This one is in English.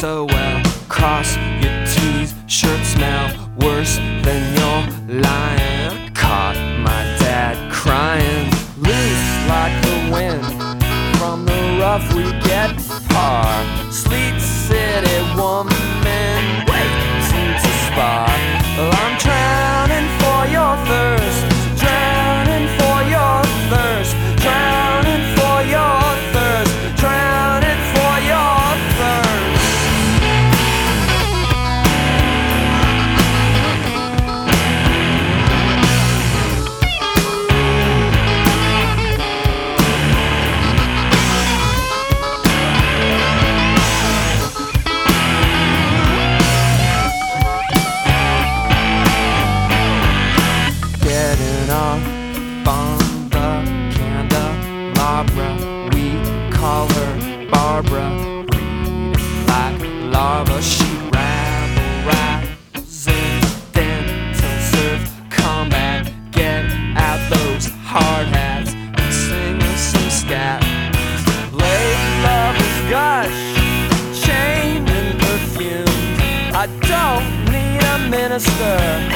so well. Cross your T's, shirt smell worse than your lying. Caught my dad crying, loose like the wind from the rough we get far. Sleet City woman waiting to spar. Well, I'm drowning for your thirst, drowning for your thirst, drowning for your thirst, drowning for your thirst. Getting off on the candelabra, we call her Barbara. Reading like larva, she rabble-rising, dental surf, combat, get out those hard hats and sing us some scat. Late lovers gush, chained in perfume. I don't need a minister.